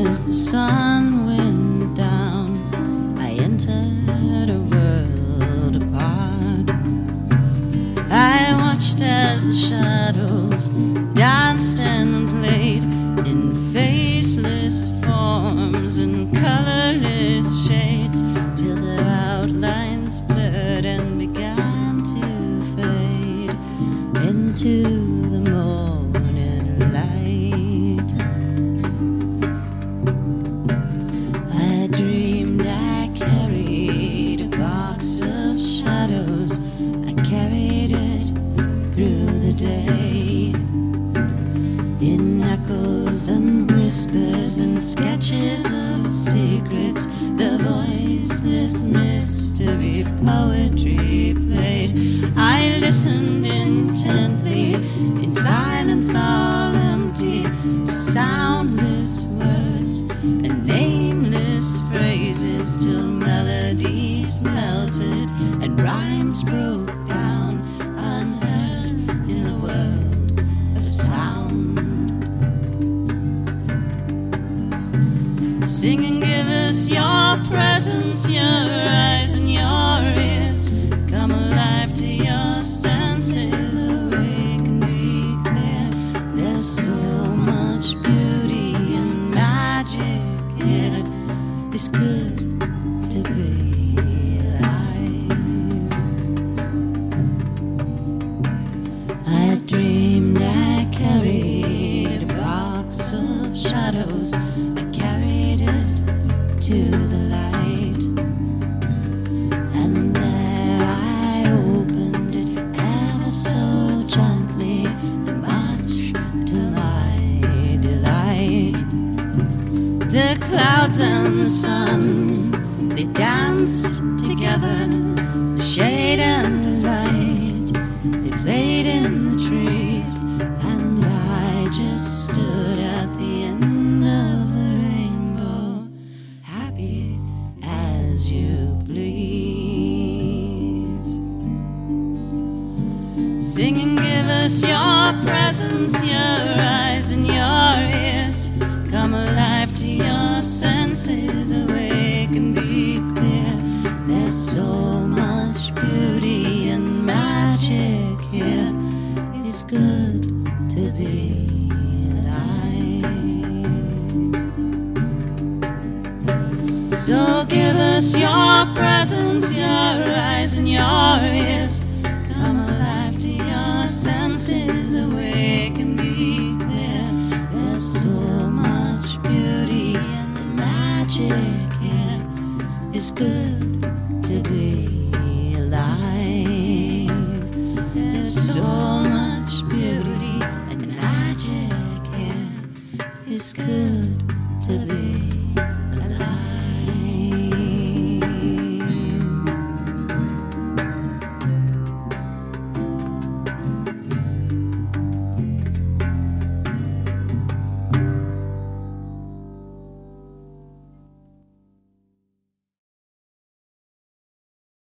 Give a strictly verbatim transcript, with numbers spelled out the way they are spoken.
as the sun went down, I entered a world apart. I watched as the shadows danced and played in faceless forms and colorless shades, till their outlines blurred and began to fade into the morning light. I dreamed I carried a box of shadows. I carried it through the day, in echoes and whispers and sketches of secrets. The voiceless mystery poetry played. I listened intently, in silence all empty, to soundless words and nameless phrases, till melodies melted and rhymes broke down, unheard in the world of sound. Sing and give us your presence, your eyes and your ears. Come alive to your senses, awake and be clear. There's so much beauty and magic here. It's good to be alive. I dreamed I carried a box of shadows. I carried it to the light, and there I opened it ever so gently, and much to my delight. The clouds and the sun, they danced together, the shade and the light, they played in the trees, and I just stood at the end of the rainbow, happy as you please. Sing and give us your presence, your eyes and your ears. Come alive to your senses, awake and be clear. There's so much beauty and magic here. It's good to be alive. So give us your presence, your eyes and your ears. Come alive to your senses, awake and be clear. There's so much beauty and magic here. It's good to be alive. There's so much beauty and magic here. It's good to be